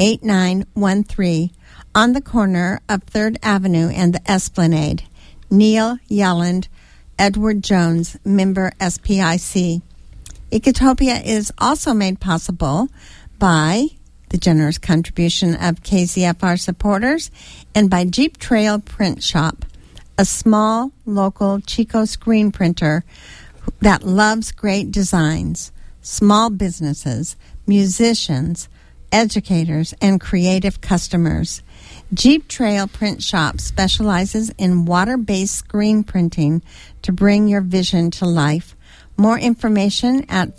8913 on the corner of 3rd Avenue and the Esplanade. Neil Yelland, Edward Jones, member SPIC. Ecotopia is also made possible by the generous contribution of KZFR supporters and by Jeep Trail Print Shop, a small, local Chico screen printer that loves great designs, small businesses, musicians, educators, and creative customers. Jeep Trail Print Shop specializes in water-based screen printing to bring your vision to life. More information at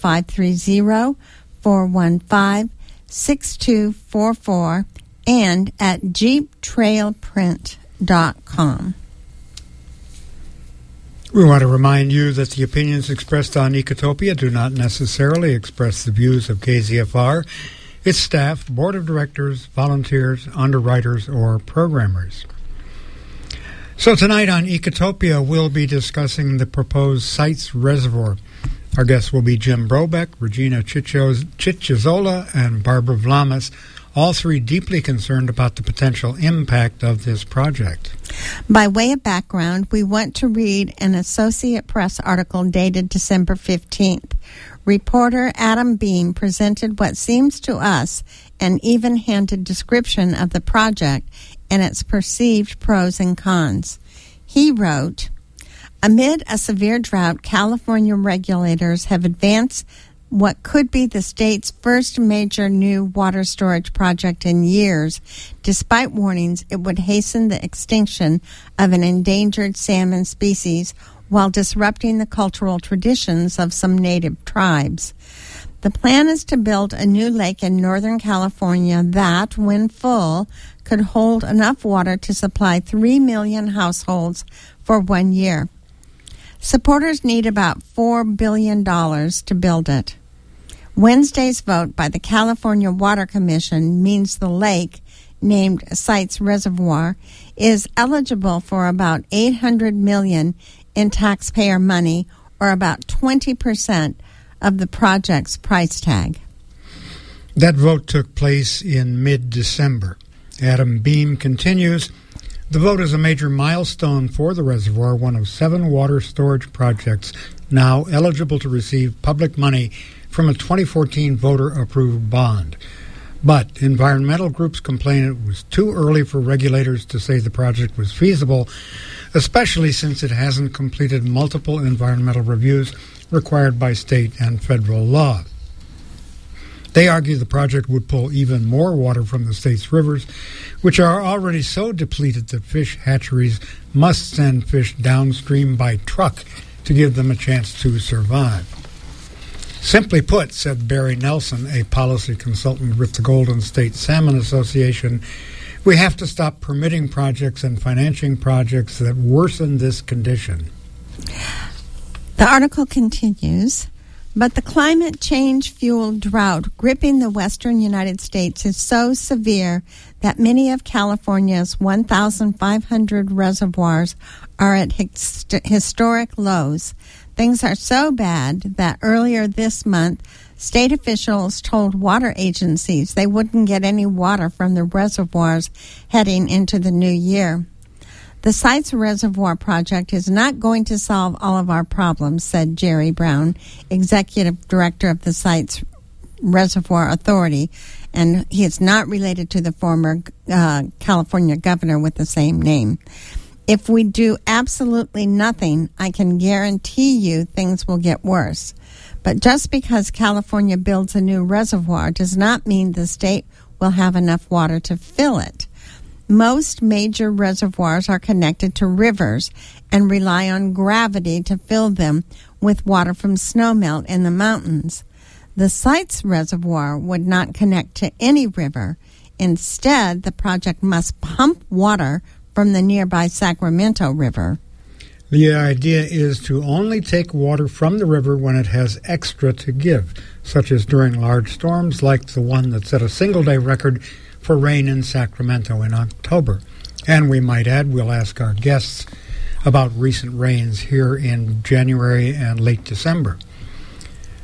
530-415-6244 and at jeeptrailprint.com. We want to remind you that the opinions expressed on Ecotopia do not necessarily express the views of KZFR, its staff, board of directors, volunteers, underwriters, or programmers. So tonight on Ecotopia, we'll be discussing the proposed Sites Reservoir. Our guests will be Jim Brobeck, Regina Chichizola, and Barbara Vlamas, all three deeply concerned about the potential impact of this project. By way of background, we want to read an Associate Press article dated December 15th. Reporter Adam Beam presented what seems to us an even-handed description of the project and its perceived pros and cons. He wrote, amid a severe drought, California regulators have advanced what could be the state's first major new water storage project in years, despite warnings it would hasten the extinction of an endangered salmon species while disrupting the cultural traditions of some native tribes. The plan is to build a new lake in Northern California that, when full, could hold enough water to supply 3 million households for 1 year. Supporters need about $4 billion to build it. Wednesday's vote by the California Water Commission means the lake, named Sites Reservoir, is eligible for about $800 million in taxpayer money, or about 20% of the project's price tag. That vote took place in mid-December. Adam Beam continues, the vote is a major milestone for the reservoir, one of 7 water storage projects now eligible to receive public money from a 2014 voter-approved bond. But environmental groups complain it was too early for regulators to say the project was feasible, especially since it hasn't completed multiple environmental reviews required by state and federal law. They argue the project would pull even more water from the state's rivers, which are already so depleted that fish hatcheries must send fish downstream by truck to give them a chance to survive. Simply put, said Barry Nelson, a policy consultant with the Golden State Salmon Association, we have to stop permitting projects and financing projects that worsen this condition. The article continues, but the climate change-fueled drought gripping the western United States is so severe that many of California's 1,500 reservoirs are at historic lows. Things are so bad that earlier this month, state officials told water agencies they wouldn't get any water from the reservoirs heading into the new year. The Sites Reservoir project is not going to solve all of our problems, said Jerry Brown, executive director of the Sites Reservoir Authority, and he is not related to the former California governor with the same name. If we do absolutely nothing, I can guarantee you things will get worse. But just because California builds a new reservoir does not mean the state will have enough water to fill it. Most major reservoirs are connected to rivers and rely on gravity to fill them with water from snowmelt in the mountains. The Sites Reservoir would not connect to any river. Instead, the project must pump water from the nearby Sacramento River. The idea is to only take water from the river when it has extra to give, such as during large storms like the one that set a single-day record for rain in Sacramento in October. And we might add, we'll ask our guests about recent rains here in January and late December.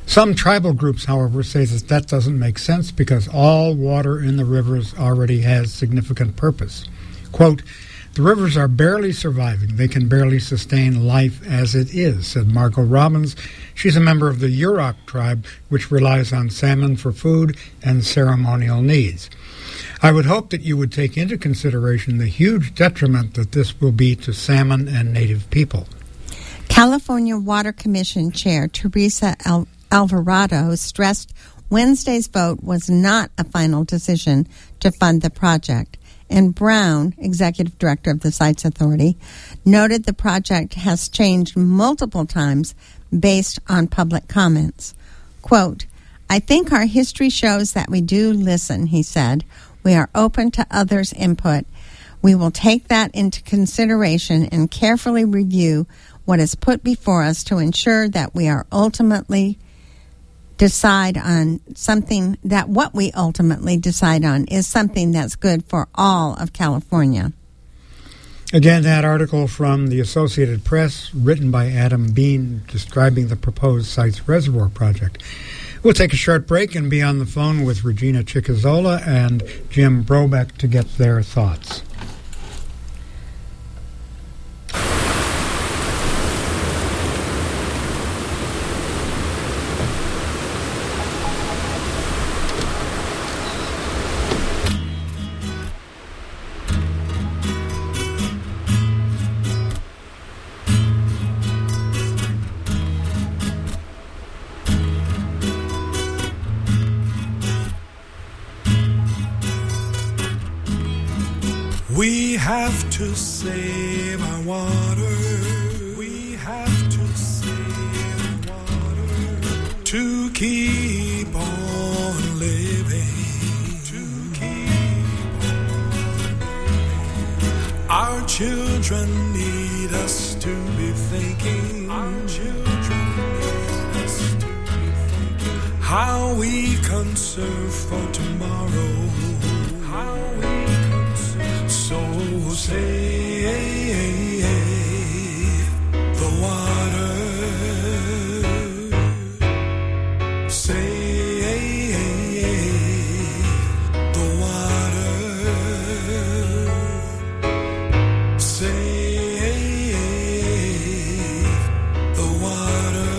Some tribal groups, however, say that doesn't make sense because all water in the rivers already has significant purpose. Quote, "The rivers are barely surviving. They can barely sustain life as it is," said Margot Robbins. She's a member of the Yurok tribe, which relies on salmon for food and ceremonial needs. "I would hope that you would take into consideration the huge detriment that this will be to salmon and native people." California Water Commission Chair Teresa Alvarado stressed Wednesday's vote was not a final decision to fund the project. And Brown, executive director of the Sites Authority, noted the project has changed multiple times based on public comments. Quote, "I think our history shows that we do listen," he said. "We are open to others' input. We will take that into consideration and carefully review what is put before us to ensure that we are ultimately decide on something, that what we ultimately decide on is something that's good for all of California." Again, that article from the Associated Press, written by Adam Bean, describing the proposed Sites Reservoir project. We'll take a short break and be on the phone with Regina Chicazola and Jim Brobeck to get their thoughts. We have to save our water. We have to save our water to keep on living. To keep on living. Our children need us to be thinking. Our children need us to be thinking how we conserve for tomorrow. How we so save the water, save the water, save the water.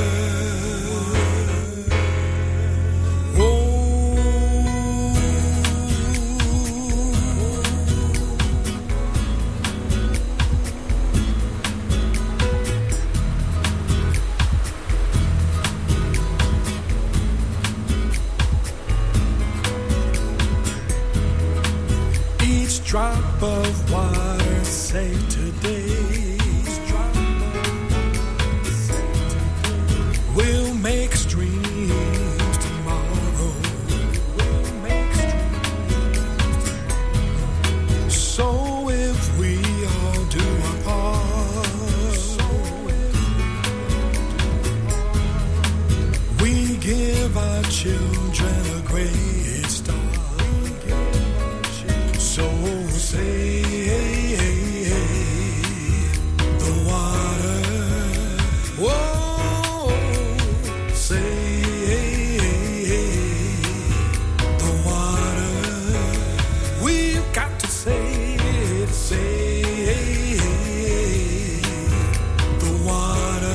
Drop of water saved today will make streams tomorrow. So if we all do our part, we give our children a great start. So save the water. Whoa, save the water. We've got to save the water.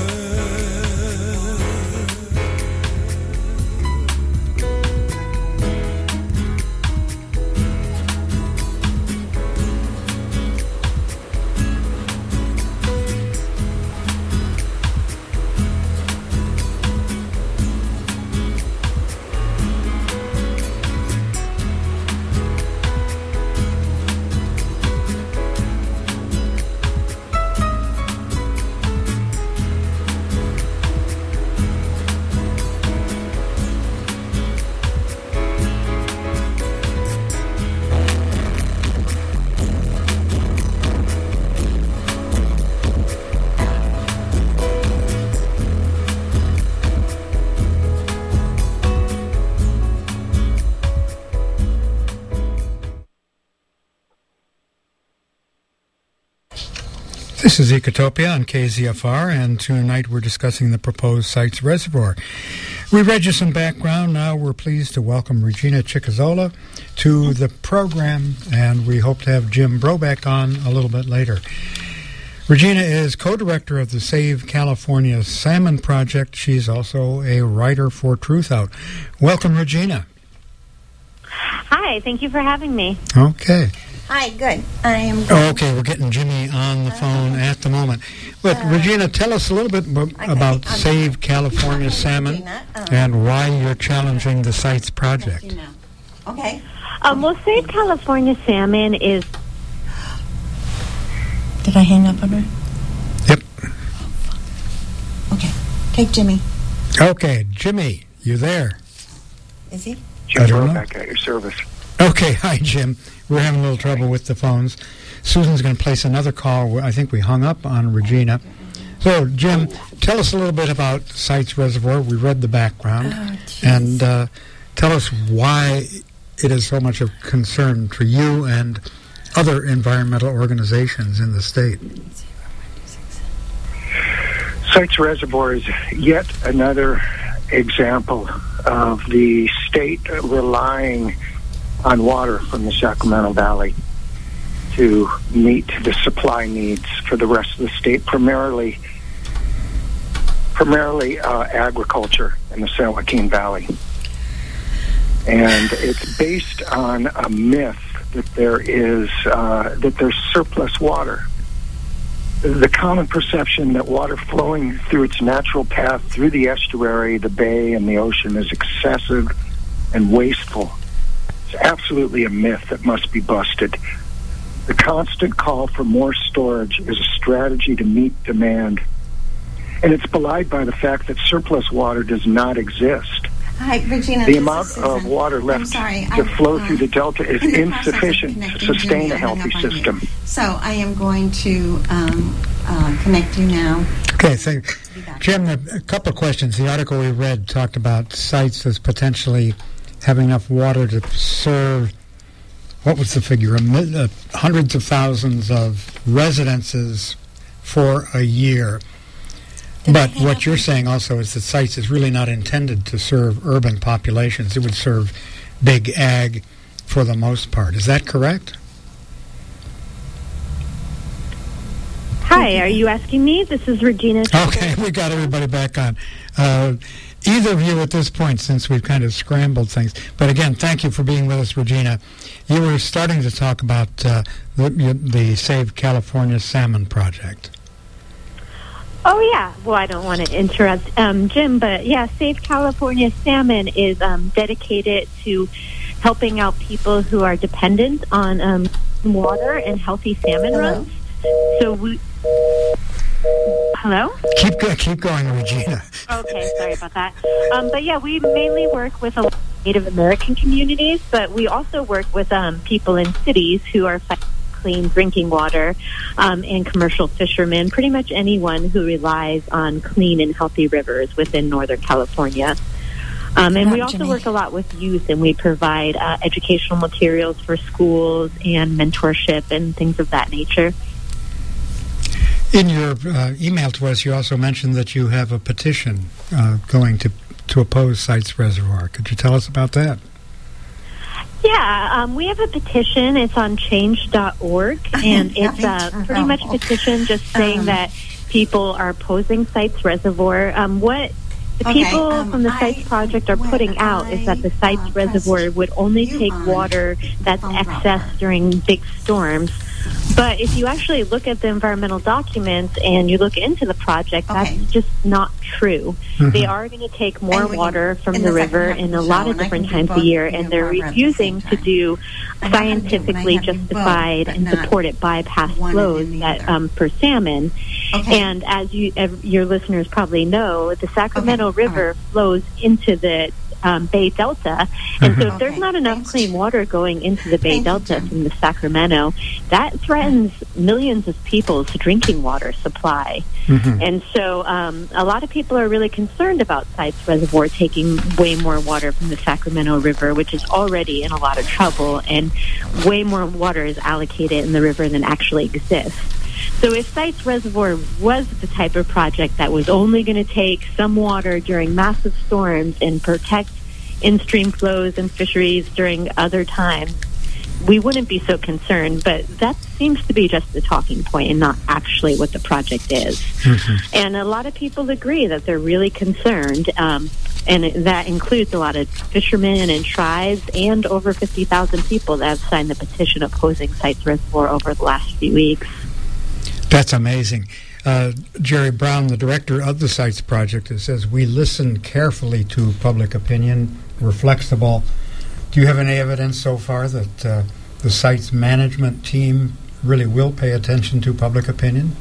This is Ecotopia on KZFR, and tonight we're discussing the proposed Sites Reservoir. We read you some background. Now we're pleased to welcome Regina Ciccozola to the program, and we hope to have Jim Brobeck on a little bit later. Regina is co-director of the Save California Salmon Project. She's also a writer for Truth Out. Welcome, Regina. Hi, thank you for having me. Okay. Hi, good. I am good. Okay, we're getting Jimmy on the phone at the moment. But Regina, tell us a little bit about Save California Salmon and why you're challenging the CITES project. Okay. Well, Save California Salmon is... Did I hang up on her? Yep. Okay. Take Jimmy. Okay, Jimmy, you there? Is he? Jim Brobeck at your service. Okay, hi, Jim. We're having a little trouble with the phones. Susan's going to place another call. I think we hung up on Regina. So, Jim, tell us a little bit about CITES Reservoir. We read the background. And tell us why it is so much of concern for you and other environmental organizations in the state. CITES Reservoir is yet another example of the state relying on water from the Sacramento Valley to meet the supply needs for the rest of the state, primarily agriculture in the San Joaquin Valley. And it's based on a myth that there's surplus water. The common perception that water flowing through its natural path through the estuary, the bay, and the ocean is excessive and wasteful. It's absolutely a myth that must be busted. The constant call for more storage is a strategy to meet demand, and it's belied by the fact that surplus water does not exist. Hi, Regina. The amount of water left to flow through the delta is insufficient to sustain a healthy system. So I am going to connect you now. Okay, so Jim, a couple of questions. The article we read talked about sites as potentially having enough water to serve, what was the figure, hundreds of thousands of residences for a year. But what you're saying also is that CITES is really not intended to serve urban populations. It would serve big ag for the most part. Is that correct? Hi, are you asking me? This is Regina. Okay, we got everybody back on. Either of you at this point, since we've kind of scrambled things. But again, thank you for being with us, Regina. You were starting to talk about the Save California Salmon Project. Oh, yeah. Well, I don't want to interrupt Jim, but yeah, Save California Salmon is dedicated to helping out people who are dependent on water and healthy salmon runs. So we... Hello? Keep going, Regina. Okay, sorry about that. But yeah, we mainly work with a lot of Native American communities, but we also work with people in cities who are fighting clean drinking water, and commercial fishermen, pretty much anyone who relies on clean and healthy rivers within Northern California. And we also work a lot with youth, and we provide educational materials for schools and mentorship and things of that nature. In your email to us, you also mentioned that you have a petition going to oppose CITES Reservoir. Could you tell us about that? Yeah, we have a petition. It's on change.org, and it's pretty much a petition just saying that people are opposing CITES Reservoir. What the people from the CITES project are putting out is that the CITES Reservoir would only take water that's excess during big storms. But if you actually look at the environmental documents and you look into the project, that's just not true. Mm-hmm. They are going to take more water from the river in a lot of different times a year, and they're refusing to do scientifically justified and supported bypass flows that for salmon. And as your listeners probably know, the Sacramento River flows into the Bay Delta, and so if there's not enough clean water going into the Bay Delta from the Sacramento, that threatens millions of people's drinking water supply. And so a lot of people are really concerned about CITES Reservoir taking way more water from the Sacramento River, which is already in a lot of trouble, and way more water is allocated in the river than actually exists. So if Sites Reservoir was the type of project that was only going to take some water during massive storms and protect in-stream flows and fisheries during other times, we wouldn't be so concerned. But that seems to be just the talking point and not actually what the project is. Mm-hmm. And a lot of people agree that they're really concerned, and that includes a lot of fishermen and tribes and over 50,000 people that have signed the petition opposing Sites Reservoir over the last few weeks. That's amazing. Jerry Brown, the director of the Sites Project, says, we listen carefully to public opinion. We're flexible. Do you have any evidence so far that the Sites management team really will pay attention to public opinion?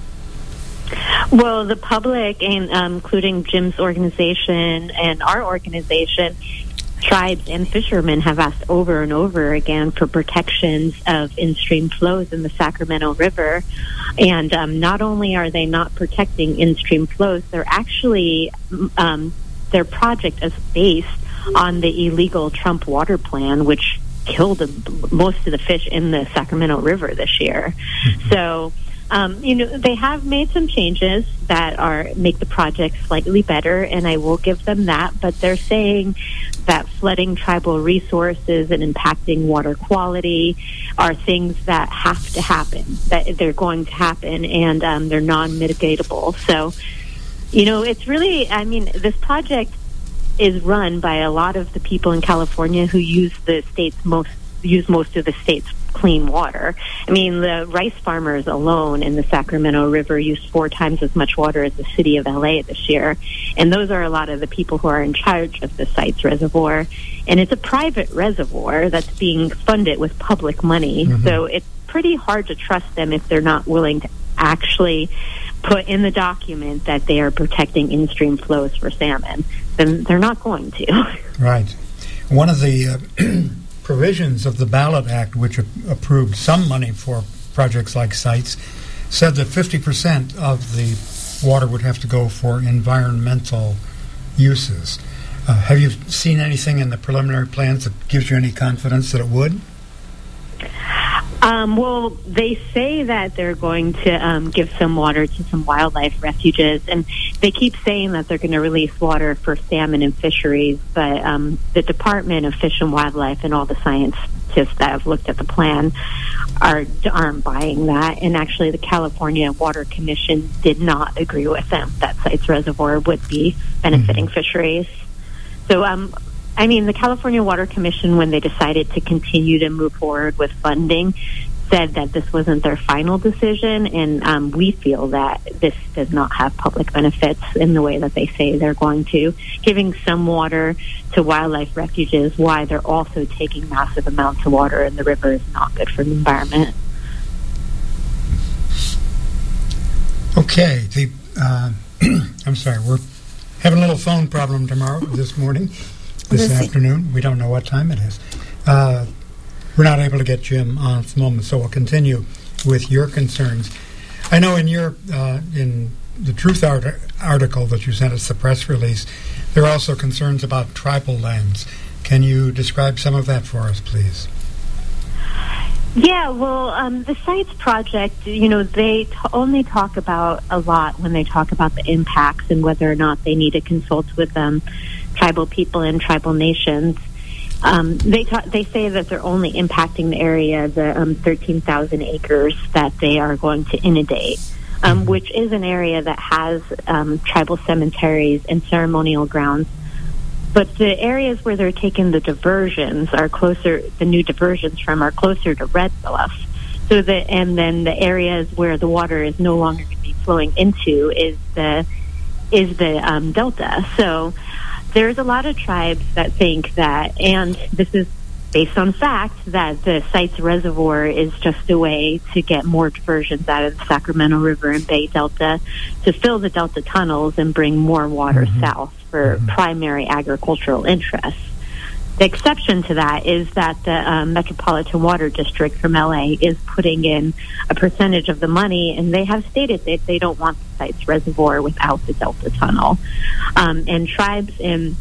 Well, the public, and including Jim's organization and our organization, tribes and fishermen have asked over and over again for protections of in-stream flows in the Sacramento River. And not only are they not protecting in-stream flows, they're actually, their project is based on the illegal Trump water plan, which killed most of the fish in the Sacramento River this year. So, they have made some changes that make the project slightly better, and I will give them that, but they're saying that flooding tribal resources and impacting water quality are things that have to happen, that they're going to happen, and they're non-mitigatable. So, it's really, this project is run by a lot of the people in California who use most of the state's clean water. The rice farmers alone in the Sacramento River used 4 times as much water as the city of LA this year. And those are a lot of the people who are in charge of the Sites Reservoir. And it's a private reservoir that's being funded with public money. Mm-hmm. So it's pretty hard to trust them if they're not willing to actually put in the document that they are protecting in-stream flows for salmon. Then they're not going to. Right. One of the provisions of the Ballot Act, which approved some money for projects like Sites, said that 50% of the water would have to go for environmental uses. Have you seen anything in the preliminary plans that gives you any confidence that it would? Well, they say that they're going to give some water to some wildlife refuges, and they keep saying that they're going to release water for salmon and fisheries, but the Department of Fish and Wildlife and all the scientists that have looked at the plan aren't buying that, and actually the California Water Commission did not agree with them that Sites Reservoir would be benefiting fisheries. So, the California Water Commission, when they decided to continue to move forward with funding, said that this wasn't their final decision, and we feel that this does not have public benefits in the way that they say they're going to. Giving some water to wildlife refuges while they're also taking massive amounts of water in the river is not good for the environment. Okay. I'm sorry, we're having a little phone problem this morning. This afternoon. We don't know what time it is. We're not able to get Jim on at the moment, so we'll continue with your concerns. I know in the Truth article that you sent us, the press release, there are also concerns about tribal lands. Can you describe some of that for us, please? Yeah, well, the Sites Project, they only talk about a lot when they talk about the impacts and whether or not they need to consult with tribal people and tribal nations. They say that they're only impacting the area, the 13,000 acres that they are going to inundate, which is an area that has tribal cemeteries and ceremonial grounds. But the areas where they're taking the diversions are closer. The new diversions are closer to Red Bluff. And then the areas where the water is no longer going to be flowing into is the delta. So there's a lot of tribes that think that, and this is based on fact, that the Sites Reservoir is just a way to get more diversions out of the Sacramento River and Bay Delta to fill the Delta tunnels and bring more water south for primary agricultural interests. The exception to that is that the Metropolitan Water District from LA is putting in a percentage of the money, and they have stated that they don't want the Sites Reservoir without the Delta Tunnel. And tribes in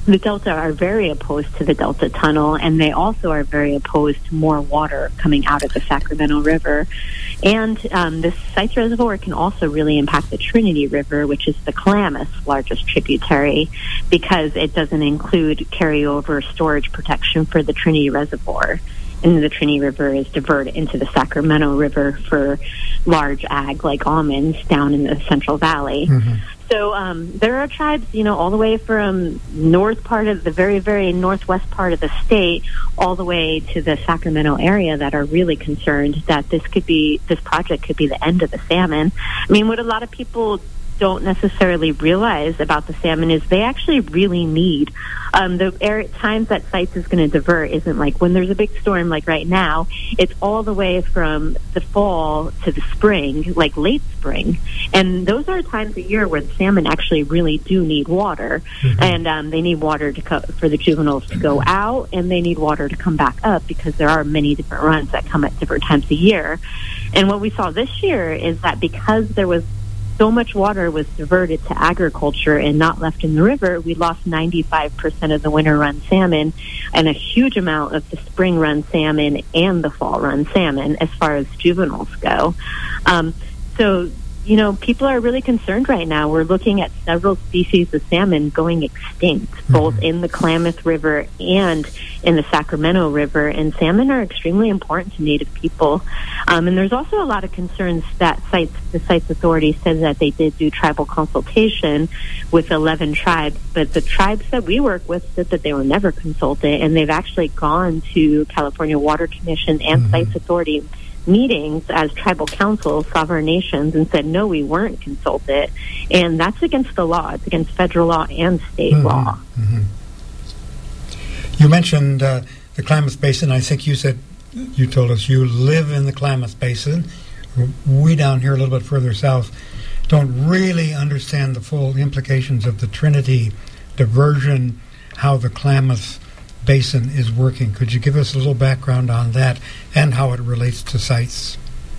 the Delta are very opposed to the Delta Tunnel, and they also are very opposed to more water coming out of the Sacramento River. And this Sites Reservoir can also really impact the Trinity River, which is the Klamath's largest tributary, because it doesn't include carryover storage protection for the Trinity Reservoir. And the Trinity River is diverted into the Sacramento River for large ag like almonds down in the Central Valley. Mm-hmm. So there are tribes, all the way from north part of the very, very northwest part of the state, all the way to the Sacramento area, that are really concerned that this project could be the end of the salmon. I mean, what a lot of people don't necessarily realize about the salmon is they actually really need the times that Sites is going to divert isn't like when there's a big storm like right now. It's all the way from the fall to the spring, like late spring, and those are times of year where the salmon actually really do need water. Mm-hmm. And they need water for the juveniles to go out, and they need water to come back up, because there are many different runs that come at different times of year. And what we saw this year is that because there was so much water was diverted to agriculture and not left in the river, we lost 95% of the winter run salmon and a huge amount of the spring run salmon and the fall run salmon as far as juveniles go. So, people are really concerned right now. We're looking at several species of salmon going extinct, both in the Klamath River and in the Sacramento River, and salmon are extremely important to Native people. And there's also a lot of concerns that the Sites Authority says that they did do tribal consultation with 11 tribes, but the tribes that we work with said that they were never consulted, and they've actually gone to California Water Commission and Sites Authority meetings as tribal councils, sovereign nations, and said, no, we weren't consulted. And that's against the law. It's against federal law and state law. Mm-hmm. You mentioned the Klamath Basin. I think you told us you live in the Klamath Basin. We down here a little bit further south don't really understand the full implications of the Trinity diversion, how the Klamath Basin is working. Could you give us a little background on that and how it relates to Sites?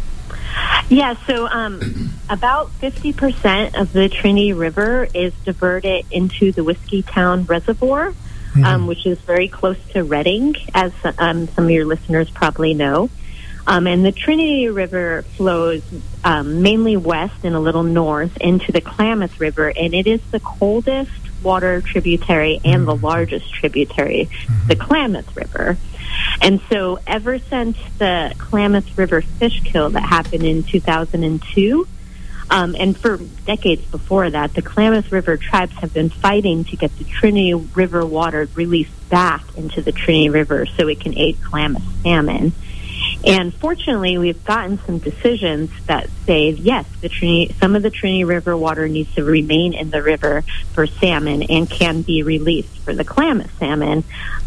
Yeah, so about 50% of the Trinity River is diverted into the Whiskeytown Reservoir, which is very close to Redding, as some of your listeners probably know. And the Trinity River flows mainly west and a little north into the Klamath River, and it is the coldest water tributary and the largest tributary, the Klamath River. And so ever since the Klamath River fish kill that happened in 2002, and for decades before that, the Klamath River tribes have been fighting to get the Trinity River water released back into the Trinity River so it can aid Klamath salmon. And fortunately, we've gotten some decisions that say, yes, some of the Trinity River water needs to remain in the river for salmon and can be released for the Klamath salmon,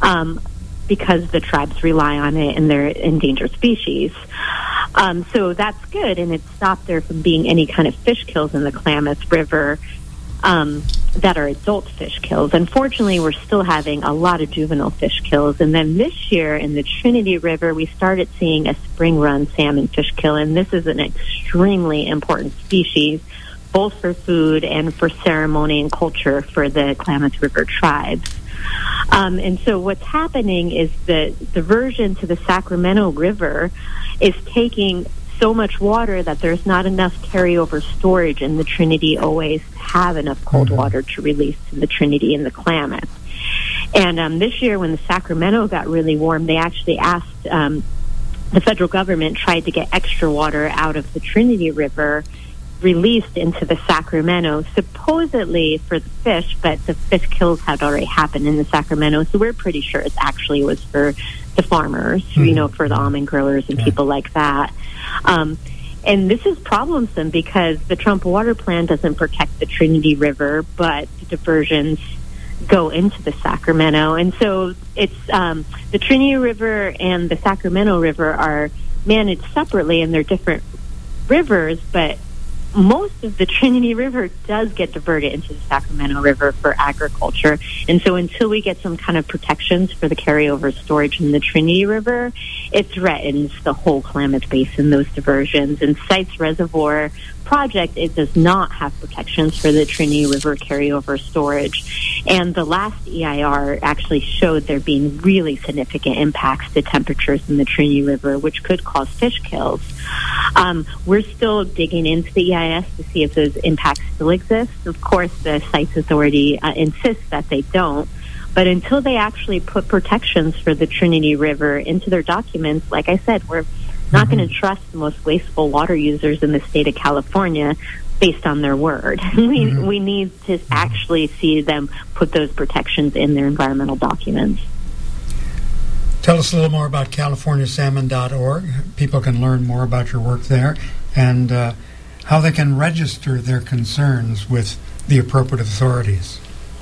because the tribes rely on it and they're endangered species. So that's good, and it stopped there from being any kind of fish kills in the Klamath River that are adult fish kills. Unfortunately, we're still having a lot of juvenile fish kills. And then this year in the Trinity River, we started seeing a spring run salmon fish kill, and this is an extremely important species, both for food and for ceremony and culture for the Klamath River tribes. And so what's happening is the diversion to the Sacramento River is taking so much water that there's not enough carryover storage in the Trinity always to have enough cold water to release to the Trinity and the Klamath. And this year when the Sacramento got really warm, they actually asked, the federal government tried to get extra water out of the Trinity River released into the Sacramento, supposedly for the fish, but the fish kills had already happened in the Sacramento, so we're pretty sure it actually was for the farmers, for the almond growers and people like that. And this is problemsome because the Trump water plan doesn't protect the Trinity River, but the diversions go into the Sacramento. And so it's the Trinity River and the Sacramento River are managed separately, and they're different rivers, but most of the Trinity River does get diverted into the Sacramento River for agriculture. And so until we get some kind of protections for the carryover storage in the Trinity River, it threatens the whole Klamath Basin, those diversions. And Sites Reservoir project, it does not have protections for the Trinity River carryover storage. And the last EIR actually showed there being really significant impacts to temperatures in the Trinity River, which could cause fish kills. We're still digging into the EIS to see if those impacts still exist. Of course, the Sites Authority insists that they don't. But until they actually put protections for the Trinity River into their documents, like I said, we're not going to trust the most wasteful water users in the state of California based on their word. We need to actually see them put those protections in their environmental documents. Tell us a little more about CaliforniaSalmon.org. People can learn more about your work there and how they can register their concerns with the appropriate authorities.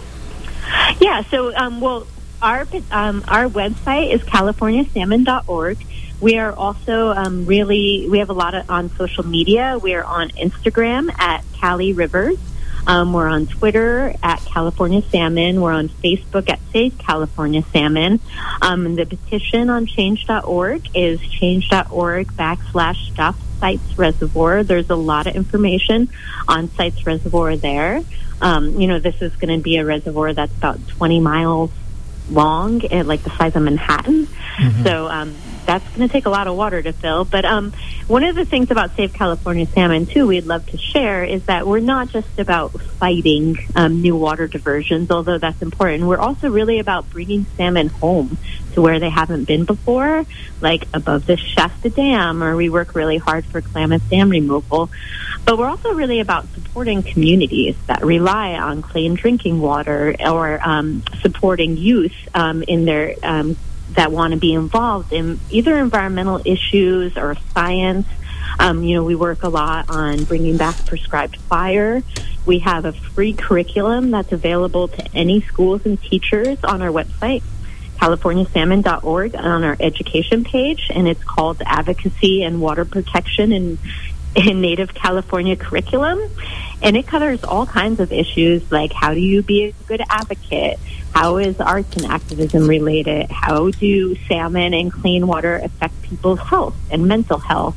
Yeah, so our website is CaliforniaSalmon.org. We are also we have a lot on social media. We are on Instagram at Cali Rivers. We're on Twitter at California Salmon. We're on Facebook at Save California Salmon. The petition on change.org is change.org/Stop Sites Reservoir. There's a lot of information on Sites Reservoir there. This is going to be a reservoir that's about 20 miles long, like the size of Manhattan. So that's going to take a lot of water to fill. But one of the things about Save California Salmon, too, we'd love to share is that we're not just about fighting new water diversions, although that's important. We're also really about bringing salmon home to where they haven't been before, like above the Shasta Dam, or we work really hard for Klamath Dam removal. But we're also really about supporting communities that rely on clean drinking water, or supporting youth in their that want to be involved in either environmental issues or science. We work a lot on bringing back prescribed fire. We have a free curriculum that's available to any schools and teachers on our website, CaliforniaSalmon.org, on our education page, and it's called Advocacy and Water Protection in Native California Curriculum. And it covers all kinds of issues, like how do you be a good advocate? How is arts and activism related? How do salmon and clean water affect people's health and mental health?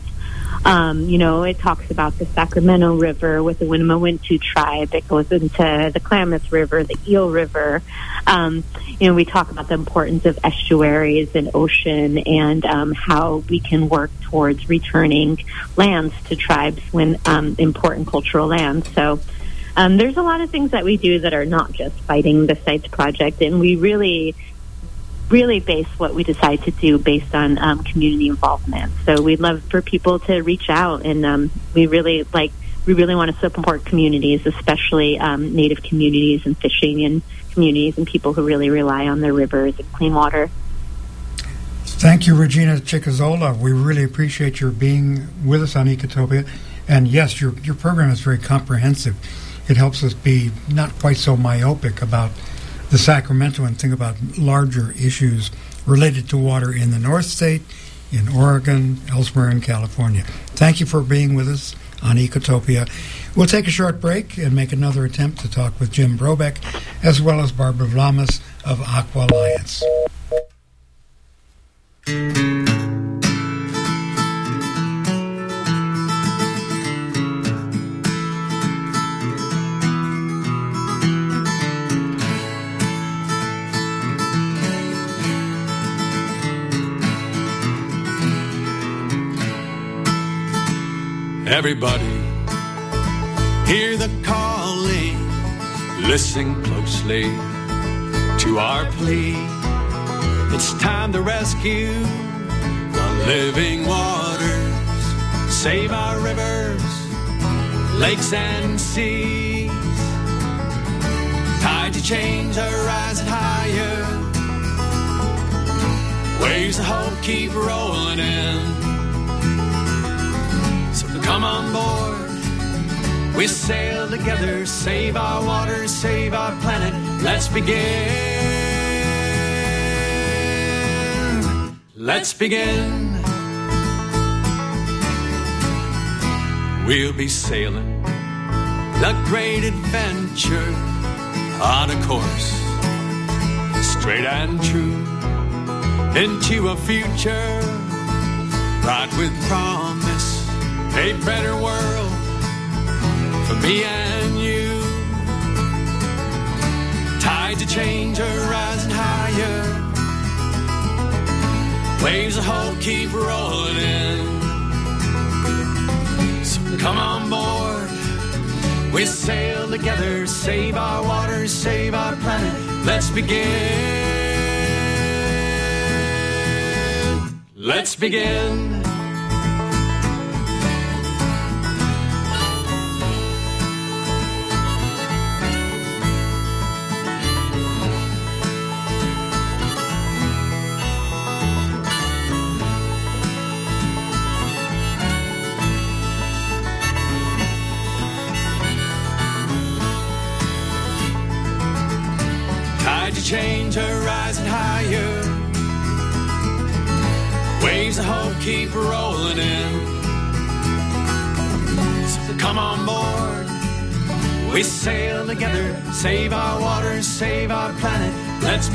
It talks about the Sacramento River with the Winnemewintu tribe. It goes into the Klamath River, the Eel River. We talk about the importance of estuaries and ocean, and how we can work towards returning lands to tribes when important cultural lands. So there's a lot of things that we do that are not just fighting the Sites Project, and we really base what we decide to do based on community involvement. So we'd love for people to reach out, and we really want to support communities, especially Native communities and fishing and communities and people who really rely on their rivers and clean water. Thank you, Regina Chicazola. We really appreciate your being with us on Ecotopia. And yes, your program is very comprehensive. It helps us be not quite so myopic about the Sacramento and think about larger issues related to water in the North State, in Oregon, elsewhere in California. Thank you for being with us on Ecotopia. We'll take a short break and make another attempt to talk with Jim Brobeck, as well as Barbara Vlamas of Aqua Alliance. Everybody, hear the calling, listen closely to our plea. It's time to rescue the living waters, save our rivers, lakes and seas. Tide to change are rising higher, waves of hope keep rolling in. Come on board, we sail together, save our waters, save our planet, let's begin. Let's begin. We'll be sailing the great adventure on a course, straight and true, into a future bright with promise, a better world for me and you. Tides of change are rising higher, waves of hope keep rolling in. So come on board, we sail together, save our waters, save our planet. Let's begin. Let's begin. Change are rising higher, waves of hope keep rolling in. So come on board, we sail together, save our waters, save our planet. Let's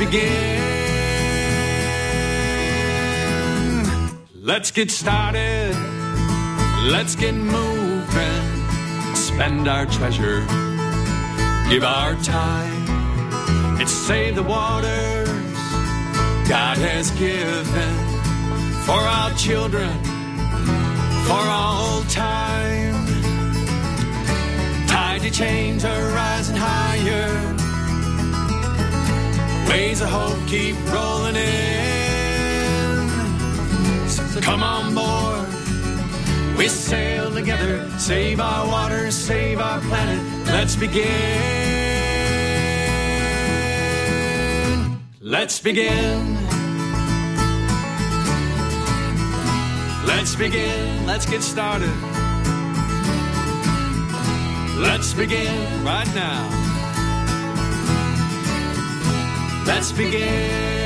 begin. Let's get started, let's get moving, spend our treasure, give our time. It's save the waters God has given for our children, for all time. Tide to change are rising higher, waves of hope keep rolling in. So come on board, we sail together, save our waters, save our planet. Let's begin. Let's begin. Let's begin. Let's get started. Let's begin right now. Let's begin.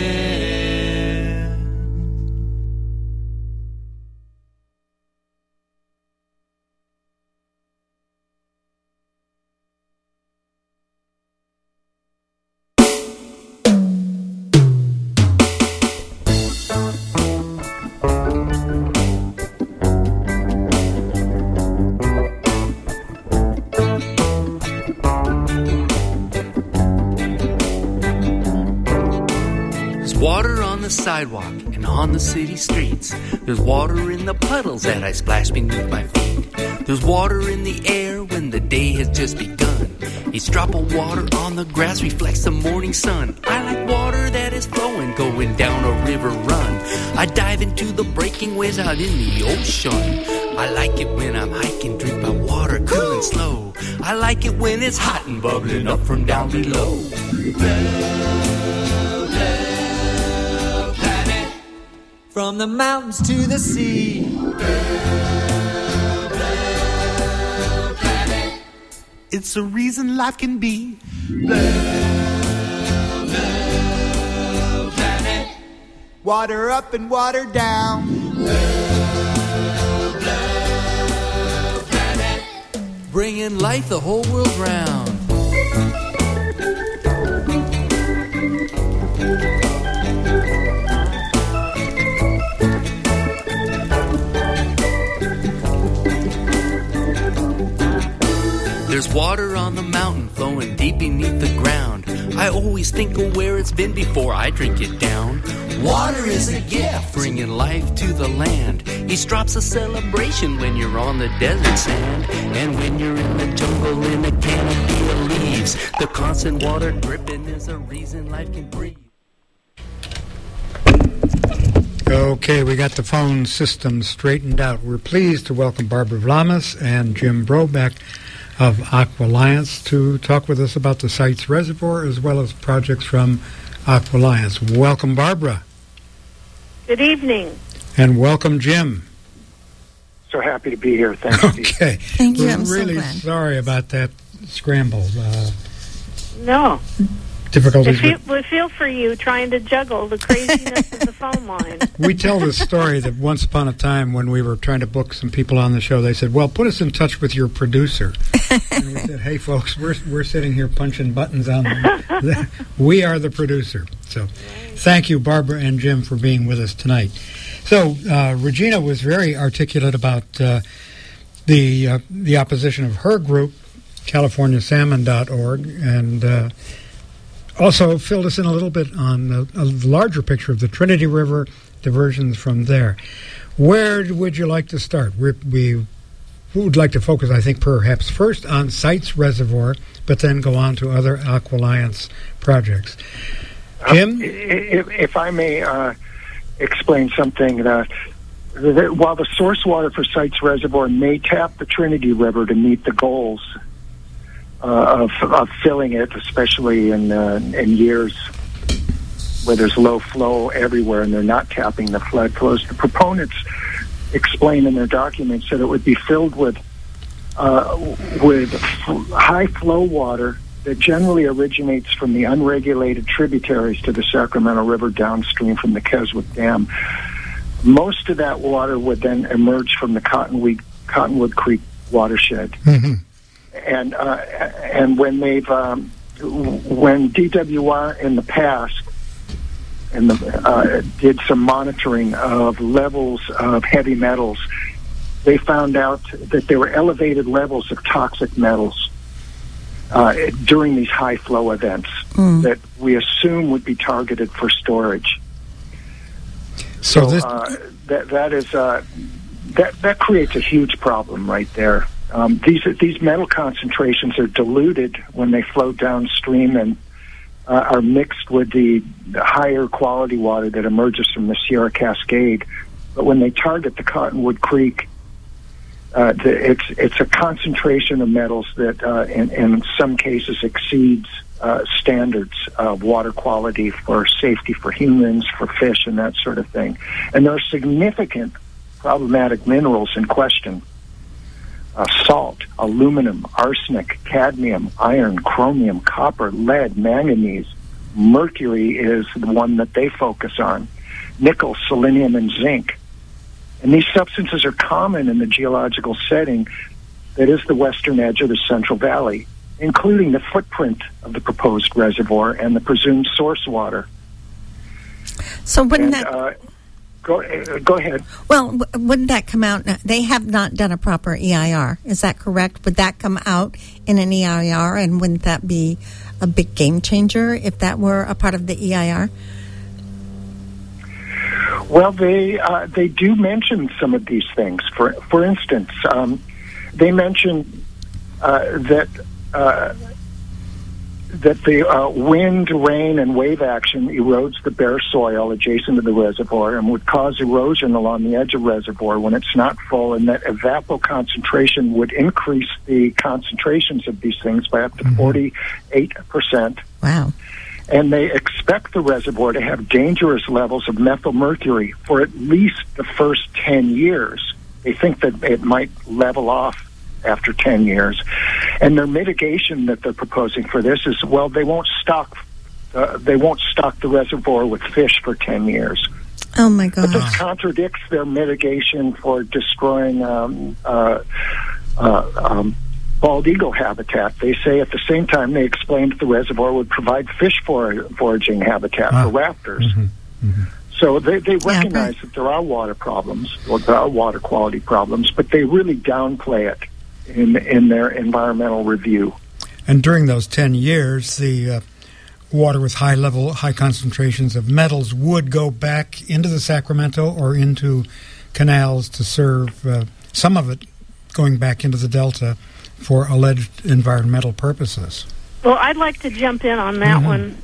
Sidewalk and on the city streets. There's water in the puddles that I splash beneath my feet. There's water in the air when the day has just begun. Each drop of water on the grass reflects the morning sun. I like water that is flowing, going down a river run. I dive into the breaking waves out in the ocean. I like it when I'm hiking, drink my water cool and slow. I like it when it's hot and bubbling up from down below. From the mountains to the sea, blue, blue planet. It's a reason life can be blue, blue planet. Water up and water down, blue, blue planet. Bringing life the whole world round. There's water on the mountain flowing deep beneath the ground. I always think of where it's been before I drink it down. Water is a gift, bringing life to the land. Each drop's a celebration when you're on the desert sand. And when you're in the jungle in a canopy of leaves, the constant water dripping is a reason life can breathe. Okay, we got the phone system straightened out. We're pleased to welcome Barbara Vlamas and Jim Brobeck of Aqualliance to talk with us about the site's reservoir as well as projects from Aqualliance. Welcome, Barbara. Good evening. And welcome, Jim. So happy to be here. Thank you. Okay. Thank you. We're I'm really so glad. sorry about that scramble. No. difficulties. We feel for you trying to juggle the craziness of the phone line. We tell this story that once upon a time when we were trying to book some people on the show, they said, well, put us in touch with your producer. And we said, hey, folks, we're sitting here punching buttons on them. We are the producer. So thank you, Barbara and Jim, for being with us tonight. So Regina was very articulate about the opposition of her group, CaliforniaSalmon.org, and also filled us in a little bit on a larger picture of the Trinity River, diversions from there. Where would you like to start? We would like to focus, I think, perhaps first on Sites Reservoir, but then go on to other Aqualliance projects. Jim? If I may explain something, while the source water for Sites Reservoir may tap the Trinity River to meet the goals of filling it, especially in years where there's low flow everywhere and they're not tapping the flood flows, the proponents explain in their documents that it would be filled with high flow water that generally originates from the unregulated tributaries to the Sacramento River downstream from the Keswick Dam. Most of that water would then emerge from the Cottonwood Creek watershed. Mm-hmm. And when DWR in the past did some monitoring of levels of heavy metals, they found out that there were elevated levels of toxic metals during these high flow events that we assume would be targeted for storage. So that creates a huge problem right there. These metal concentrations are diluted when they flow downstream and are mixed with the higher quality water that emerges from the Sierra Cascade. But when they target the Cottonwood Creek, it's a concentration of metals that in some cases exceeds standards of water quality for safety for humans, for fish, and that sort of thing. And there are significant problematic minerals in question. Salt, aluminum, arsenic, cadmium, iron, chromium, copper, lead, manganese. Mercury is the one that they focus on. Nickel, selenium, and zinc. And these substances are common in the geological setting that is the western edge of the Central Valley, including the footprint of the proposed reservoir and the presumed source water. So wouldn't that... Go ahead. Well, wouldn't that come out? They have not done a proper EIR. Is that correct? Would that come out in an EIR, and wouldn't that be a big game changer if that were a part of the EIR? Well, they do mention some of these things. For instance, they mention that the wind, rain, and wave action erodes the bare soil adjacent to the reservoir and would cause erosion along the edge of the reservoir when it's not full, and that evapoconcentration would increase the concentrations of these things by up to 48%. Wow. And they expect the reservoir to have dangerous levels of methylmercury for at least the first 10 years. They think that it might level off after 10 years. And their mitigation that they're proposing for this is, well, they won't stock the reservoir with fish for 10 years. Oh, my God. But this contradicts their mitigation for destroying bald eagle habitat. They say at the same time they explained that the reservoir would provide fish foraging habitat for raptors. Mm-hmm. Mm-hmm. So they recognize that there are water problems, or there are water quality problems, but they really downplay it in their environmental review. And during those 10 years, the water with high concentrations of metals would go back into the Sacramento or into canals to serve, some of it going back into the Delta for alleged environmental purposes. Well, I'd like to jump in on that one.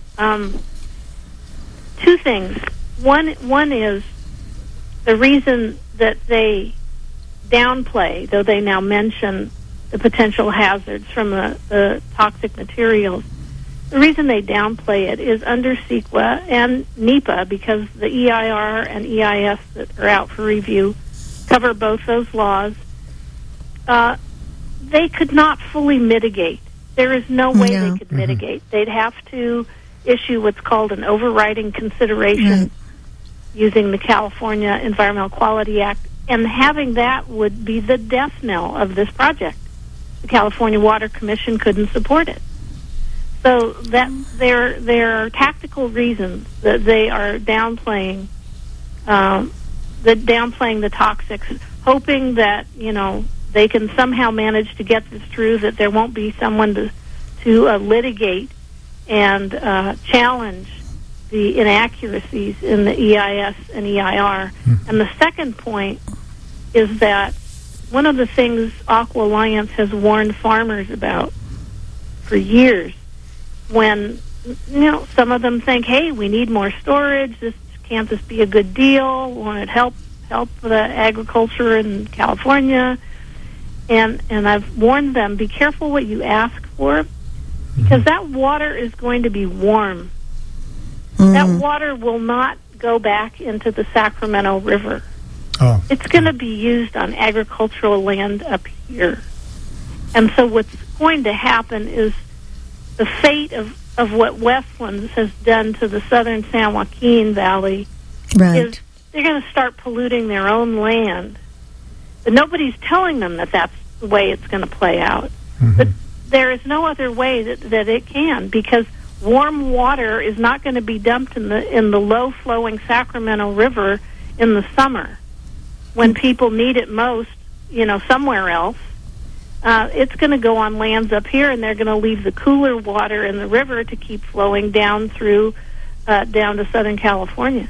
Two things. One is the reason that they downplay, though they now mention the potential hazards from the toxic materials. The reason they downplay it is under CEQA and NEPA, because the EIR and EIS that are out for review cover both those laws. They could not fully mitigate. There is no way they could mitigate. They'd have to issue what's called an overriding consideration using the California Environmental Quality Act, and having that would be the death knell of this project. The California Water Commission couldn't support it. So that there are tactical reasons that they are downplaying the toxics, hoping that they can somehow manage to get this through, that there won't be someone to litigate and challenge the inaccuracies in the EIS and EIR. And the second point is that one of the things Aqua Alliance has warned farmers about for years, when some of them think, hey, we need more storage, can't this be a good deal, won't it help the agriculture in California? And I've warned them, be careful what you ask for, because that water is going to be warm. That water will not go back into the Sacramento River. It's going to be used on agricultural land up here. And so what's going to happen is the fate of what Westlands has done to the southern San Joaquin Valley is they're going to start polluting their own land. But nobody's telling them that that's the way it's going to play out. But there is no other way that it can, because warm water is not going to be dumped in the low-flowing Sacramento River in the summer when people need it most, somewhere else. It's going to go on lands up here, and they're going to leave the cooler water in the river to keep flowing down through down to Southern California.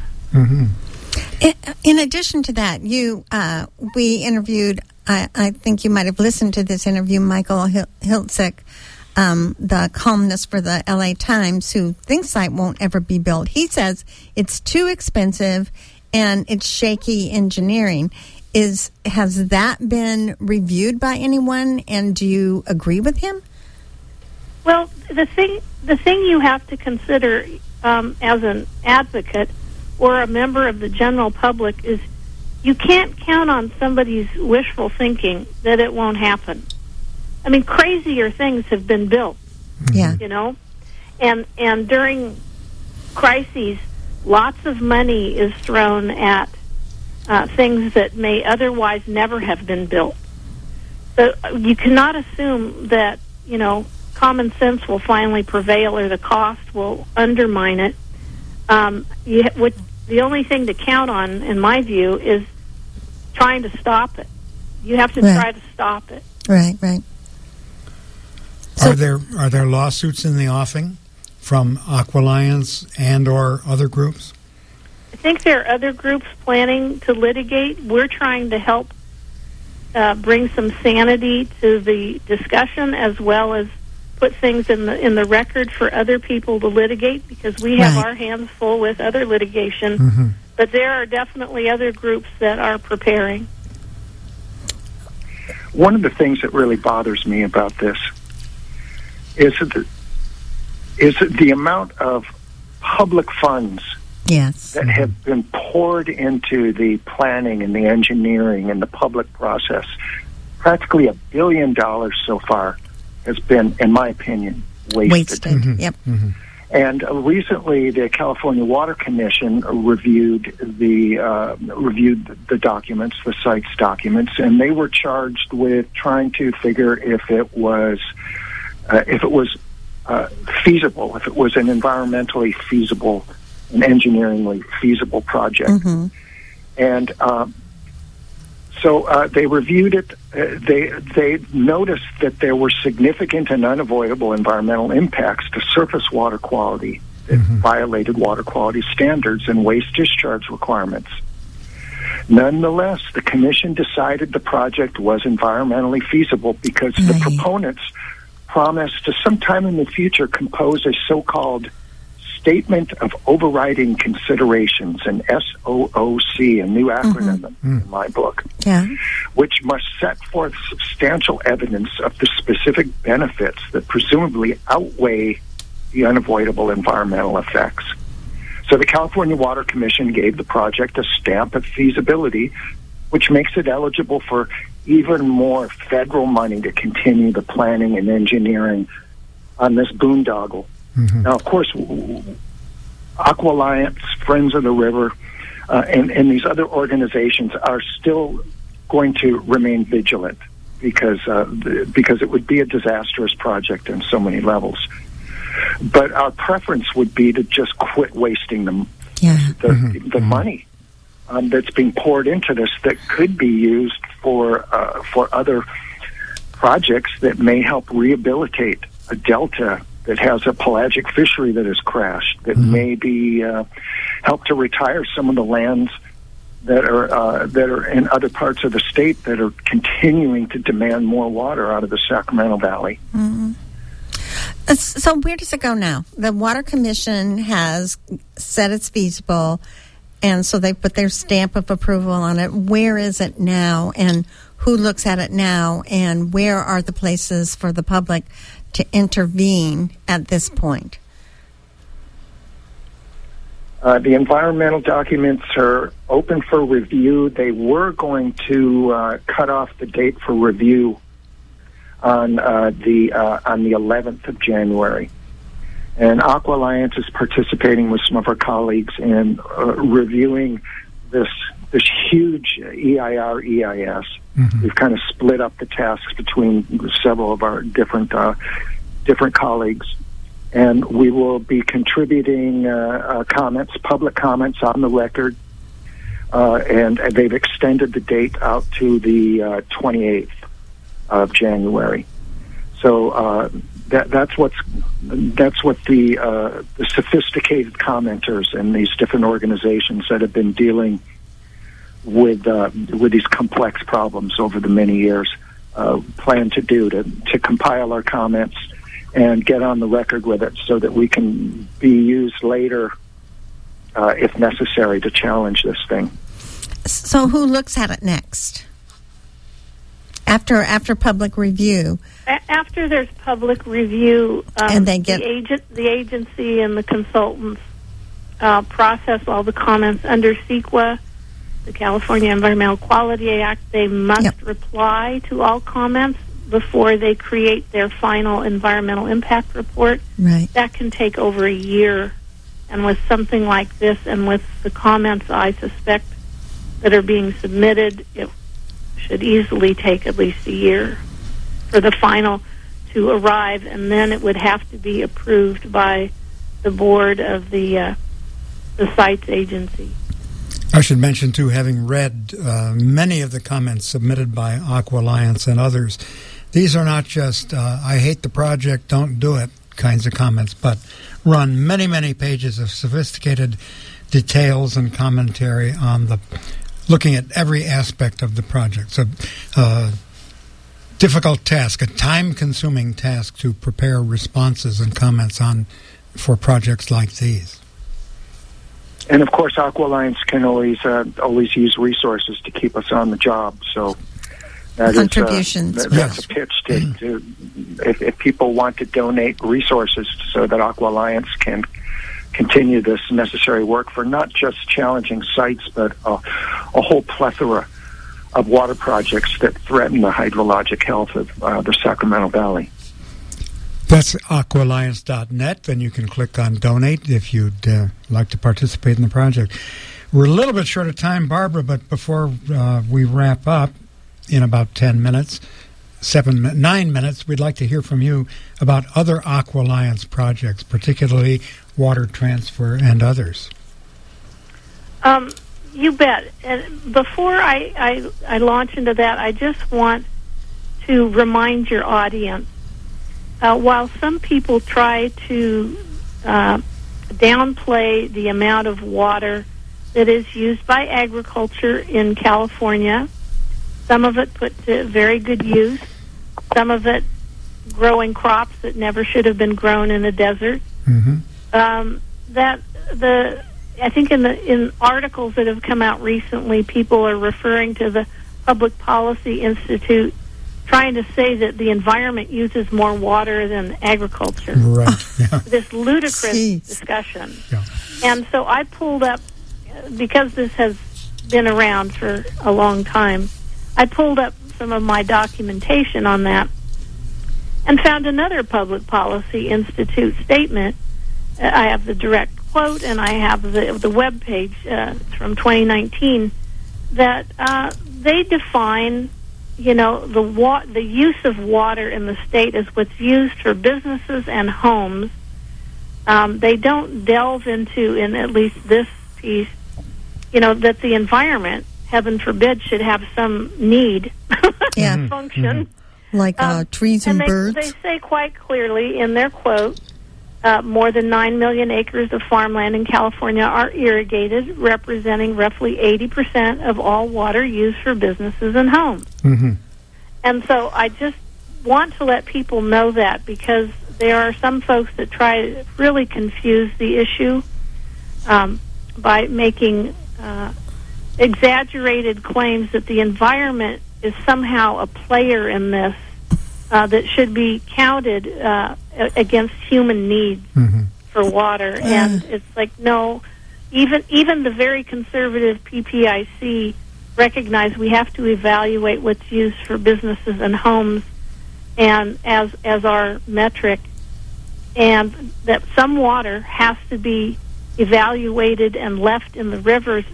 In addition to that, we interviewed, I think you might have listened to this interview, Michael Hiltzik, the columnist for the LA Times, who thinks site won't ever be built. He says it's too expensive and it's shaky engineering. Has that been reviewed by anyone, and do you agree with him? Well, the thing you have to consider as an advocate or a member of the general public is you can't count on somebody's wishful thinking that it won't happen. I mean, crazier things have been built. Yeah. And during crises, lots of money is thrown at things that may otherwise never have been built. So you cannot assume that, common sense will finally prevail or the cost will undermine it. The only thing to count on, in my view, is trying to stop it. You have to try to stop it. Right. So, are there lawsuits in the offing from Aqua Alliance and or other groups? I think there are other groups planning to litigate. We're trying to help bring some sanity to the discussion, as well as put things in the record for other people to litigate, because we have our hands full with other litigation. But there are definitely other groups that are preparing. One of the things that really bothers me about this is the amount of public funds that have been poured into the planning and the engineering and the public process. Practically $1 billion so far has been, in my opinion, wasted. Yep. And recently, the California Water Commission reviewed the documents, the site's documents, and they were charged with trying to figure if it was feasible, if it was an environmentally feasible, an engineeringly feasible project. And so they reviewed it. They noticed that there were significant and unavoidable environmental impacts to surface water quality that violated water quality standards and waste discharge requirements. Nonetheless, the Commission decided the project was environmentally feasible because the proponents promised to sometime in the future compose a so-called Statement of Overriding Considerations, an SOOC, a new acronym in my book, which must set forth substantial evidence of the specific benefits that presumably outweigh the unavoidable environmental effects. So the California Water Commission gave the project a stamp of feasibility, which makes it eligible for even more federal money to continue the planning and engineering on this boondoggle Now, of course, Aqua Alliance, Friends of the River, and these other organizations are still going to remain vigilant because it would be a disastrous project on so many levels. But our preference would be to just quit wasting the money that's being poured into this that could be used for other projects that may help rehabilitate a delta that has a pelagic fishery that has crashed, that maybe help to retire some of the lands that are in other parts of the state that are continuing to demand more water out of the Sacramento Valley. Mm-hmm. So where does it go now? The Water Commission has said it's feasible, and so they put their stamp of approval on it. Where is it now, and who looks at it now, and where are the places for the public to intervene at this point? The environmental documents are open for review. They were going to cut off the date for review on the 11th of January, and Aqua Alliance is participating with some of our colleagues in reviewing this huge EIR/EIS. Mm-hmm. We've kind of split up the tasks between several of our different colleagues. And we will be contributing public comments on the record, and they've extended the date out to the 28th of January. So that's what the sophisticated commenters and these different organizations that have been dealing with these complex problems over the many years plan to do, to compile our comments and get on the record with it so that we can be used later, if necessary, to challenge this thing. So who looks at it next? After public review? After there's public review, and they get the agency and the consultants process all the comments under CEQA, the California Environmental Quality Act. They must reply to all comments before they create their final environmental impact report. Right. That can take over a year. And with something like this, and with the comments I suspect that are being submitted, it should easily take at least a year for the final to arrive, and then it would have to be approved by the board of the sites agency. I should mention, too, having read many of the comments submitted by Aqua Alliance and others, these are not just, I hate the project, don't do it kinds of comments, but run many, many pages of sophisticated details and commentary on looking at every aspect of the project. So, difficult task, a time-consuming task to prepare responses and comments for projects like these. And of course, Aqua Alliance can always use resources to keep us on the job. So that contributions. That's a pitch to if people want to donate resources so that Aqua Alliance can continue this necessary work for not just challenging sites, but a whole plethora of water projects that threaten the hydrologic health of the Sacramento Valley. That's aquaalliance.net. Then you can click on donate if you'd like to participate in the project. We're a little bit short of time, Barbara, but before we wrap up in about 9 minutes, we'd like to hear from you about other Aqua Alliance projects, particularly water transfer and others. You bet. And before I launch into that, I just want to remind your audience, while some people try to downplay the amount of water that is used by agriculture in California, some of it put to very good use, some of it growing crops that never should have been grown in the desert. Mm-hmm. I think in articles that have come out recently, people are referring to the Public Policy Institute trying to say that the environment uses more water than agriculture. Right. Yeah. This ludicrous discussion. Yeah. And so I pulled up, because this has been around for a long time, I pulled up some of my documentation on that. and found another Public Policy Institute statement. I have the direct quote, and I have the web page from 2019 that they define, the use of water in the state as what's used for businesses and homes. They don't delve into, in at least this piece, that the environment, heaven forbid, should have some need, function. Like trees and birds. They say quite clearly in their quote, more than 9 million acres of farmland in California are irrigated, representing roughly 80% of all water used for businesses and homes. Mm-hmm. And so I just want to let people know that, because there are some folks that try to really confuse the issue by making exaggerated claims that the environment is somehow a player in this that should be counted against human needs for water. And it's like, no, even the very conservative PPIC recognize we have to evaluate what's used for businesses and homes and as our metric, and that some water has to be evaluated and left in the rivers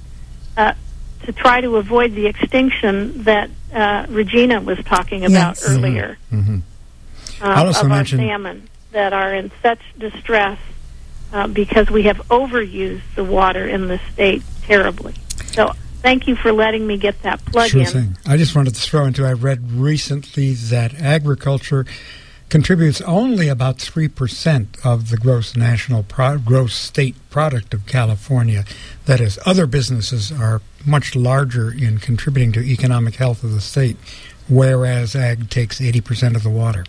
to try to avoid the extinction that Regina was talking about earlier, Mm-hmm. I'll also of mention our salmon that are in such distress because we have overused the water in the state terribly. So thank you for letting me get that plug in. Sure thing. I just wanted to throw into, I read recently that agriculture contributes only about 3% of the gross state product of California. That is, other businesses are much larger in contributing to economic health of the state, whereas ag takes 80% of the water.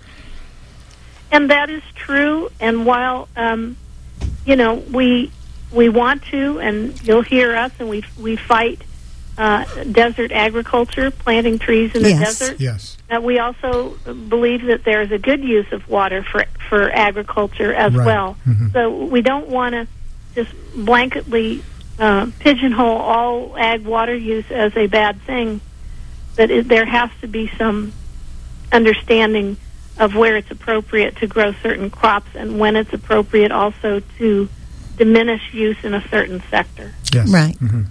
And that is true. And while we want to, and you'll hear us, and we fight desert agriculture, planting trees in the desert. Yes. We also believe that there is a good use of water for agriculture as well. Mm-hmm. So we don't want to just blanketly pigeonhole all ag water use as a bad thing. But there has to be some understanding of where it's appropriate to grow certain crops and when it's appropriate also to diminish use in a certain sector. Yes. Right. Mm-hmm.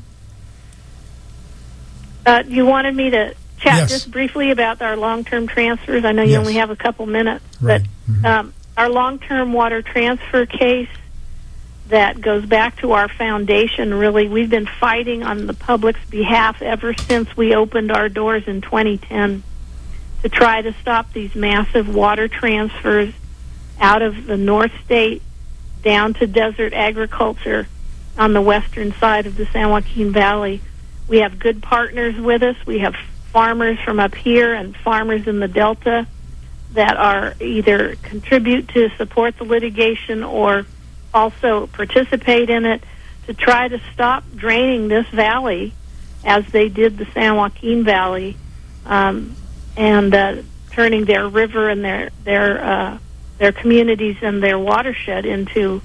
You wanted me to chat Yes. just briefly about our long-term transfers. I know you Yes. only have a couple minutes, Right. but our long-term water transfer case that goes back to our foundation, really, we've been fighting on the public's behalf ever since we opened our doors in 2010 to try to stop these massive water transfers out of the North State down to desert agriculture on the western side of the San Joaquin Valley. We have good partners with us. We have farmers from up here and farmers in the Delta that are either contribute to support the litigation or also participate in it to try to stop draining this valley as they did the San Joaquin Valley and turning their river and their communities and their watershed into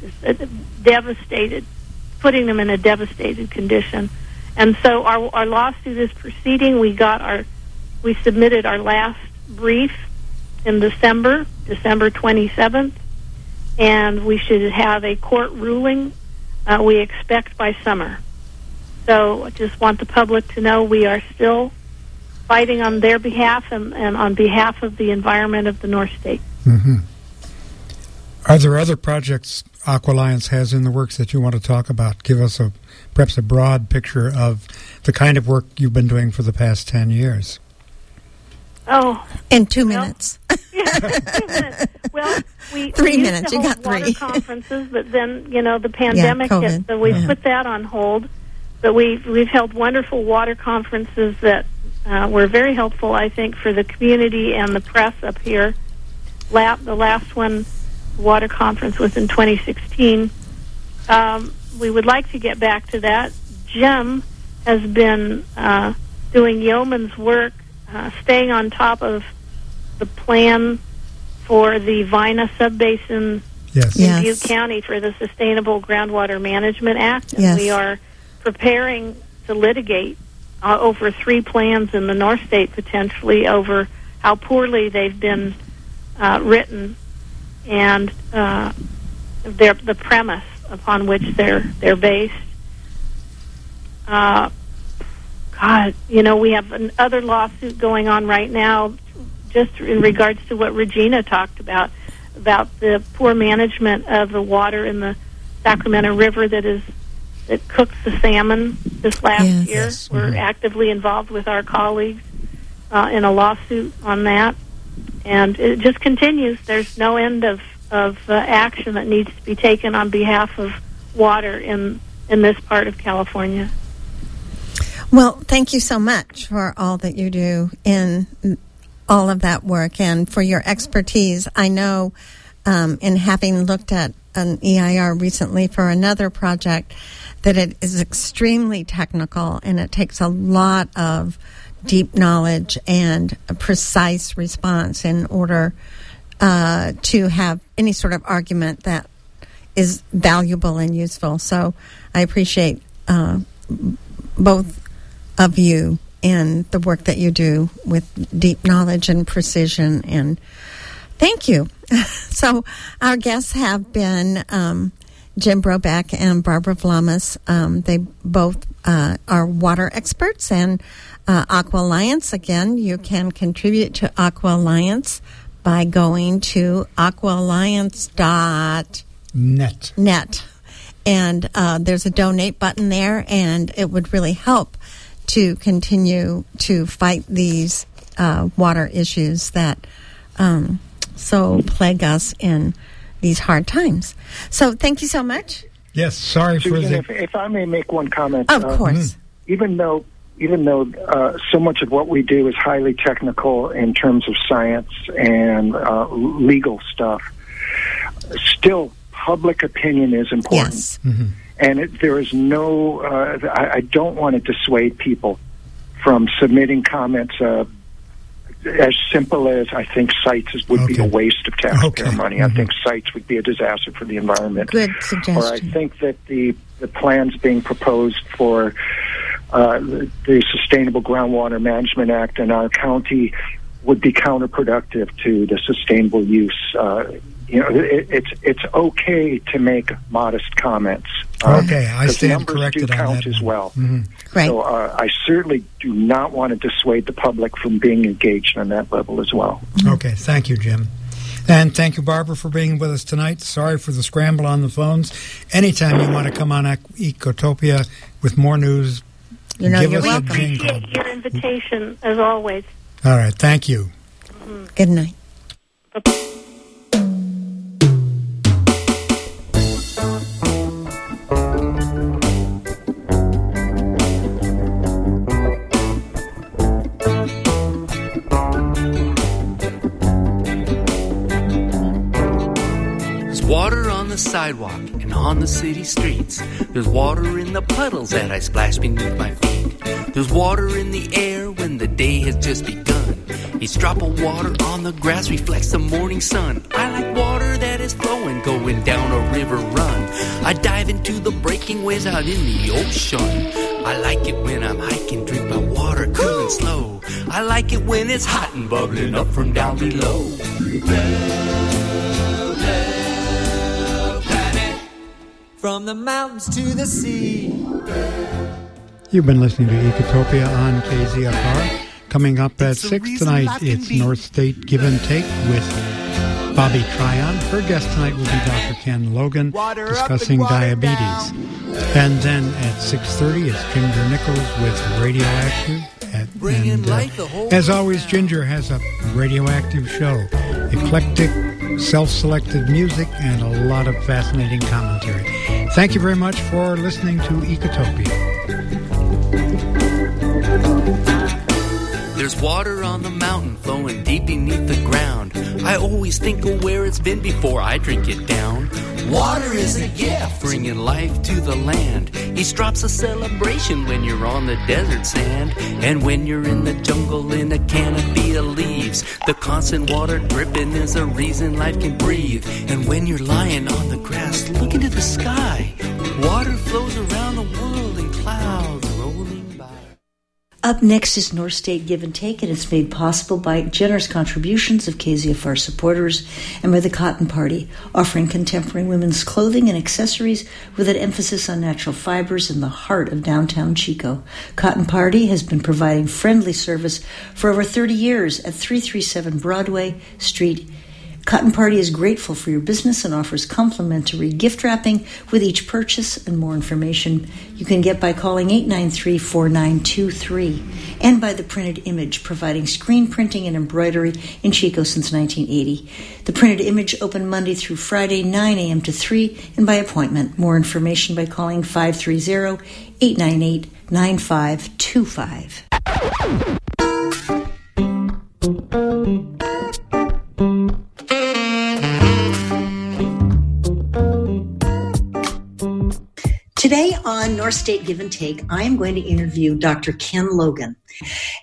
devastated, putting them in a devastated condition. And so our lawsuit is proceeding. We submitted our last brief in December 27th, and we should have a court ruling we expect by summer. So I just want the public to know we are still fighting on their behalf and on behalf of the environment of the North State. Mm-hmm. Are there other projects Aqualliance has in the works that you want to talk about? Give us perhaps a broad picture of the kind of work you've been doing for the past 10 years. Oh, in 2 minutes. Yeah, 2 minutes. Well, we 3 used minutes. to You hold got 3 water conferences, but then the pandemic hit, so we put that on hold. But we've held wonderful water conferences that were very helpful, I think, for the community and the press up here. The last one, water conference, was in 2016. We would like to get back to that. Jim has been doing yeoman's work, staying on top of the plan for the Vina Subbasin in Butte County for the Sustainable Groundwater Management Act. And we are preparing to litigate over 3 plans in the North State, potentially, over how poorly they've been written, and the premise upon which they're based. God, we have another lawsuit going on right now, just in regards to what Regina talked about the poor management of the water in the Sacramento River that cooks the salmon this last year. Yes. We're actively involved with our colleagues in a lawsuit on that, and it just continues. There's no end of action that needs to be taken on behalf of water in this part of California. Well, thank you so much for all that you do in all of that work and for your expertise. I know in having looked at an EIR recently for another project that it is extremely technical and it takes a lot of deep knowledge and a precise response in order to have any sort of argument that is valuable and useful. So I appreciate both of you and the work that you do with deep knowledge and precision, and thank you. So our guests have been Jim Brobeck and Barbara Vlamas. They both are water experts, and Aqua Alliance. Again, you can contribute to Aqua Alliance by going to aquaalliance.net. And there's a donate button there, and it would really help to continue to fight these water issues that so plague us in these hard times. So thank you so much. Yes, sorry for Susan, the... if I may make one comment. Of course. Even though so much of what we do is highly technical in terms of science and legal stuff, still public opinion is important. Yes. Mm-hmm. And there is no, I don't want to dissuade people from submitting comments as simple as I think sites would be a waste of taxpayer money. Mm-hmm. I think sites would be a disaster for the environment. Good suggestion. Or I think that the plans being proposed for the Sustainable Groundwater Management Act in our county would be counterproductive to the sustainable use. It's okay to make modest comments. Okay, I stand Numbers corrected do on count that. as well. Mm-hmm. Right. So I certainly do not want to dissuade the public from being engaged on that level as well. Okay, thank you, Jim. And thank you, Barbara, for being with us tonight. Sorry for the scramble on the phones. Anytime you want to come on Ecotopia with more news, give you're us welcome. a jingle. Appreciate your invitation, as always. All right, thank you. Good night. Water on the sidewalk and on the city streets. There's water in the puddles that I splash beneath my feet. There's water in the air when the day has just begun. Each drop of water on the grass reflects the morning sun. I like water that is flowing, going down a river run. I dive into the breaking waves out in the ocean. I like it when I'm hiking, drink my water cool and slow. I like it when it's hot and bubbling up from down below. From the mountains to the sea. You've been listening to Ecotopia on KZFR. Coming up at 6 tonight, it's North State Give and Take with Bobby Tryon. Her guest tonight will be Dr. Ken Logan discussing diabetes. And then at 6:30, it's Ginger Nichols with Radioactive. As always, Ginger has a radioactive show. Eclectic, self-selected music, and a lot of fascinating commentary. Thank you very much for listening to Ecotopia. There's water on the mountain flowing deep beneath the ground. I always think of where it's been before I drink it down. Water is a gift, bringing life to the land. Each drop's a celebration when you're on the desert sand. And when you're in the jungle in a canopy of leaves, the constant water dripping is a reason life can breathe. And when you're lying on the grass, look into the sky. Water flows around the world in clouds rolling by. Up next is North State Give and Take, and it's made possible by generous contributions of KZFR supporters and by the Cotton Party, offering contemporary women's clothing and accessories with an emphasis on natural fibers in the heart of downtown Chico. Cotton Party has been providing friendly service for over 30 years at 337 Broadway Street. Cotton Party is grateful for your business and offers complimentary gift wrapping with each purchase, and more information you can get by calling 893-4923 and by The Printed Image, providing screen printing and embroidery in Chico since 1980. The Printed Image open Monday through Friday, 9 a.m. to 3, and by appointment. More information by calling 530-898-9525. Today on North State Give and Take, I am going to interview Dr. Ken Logan.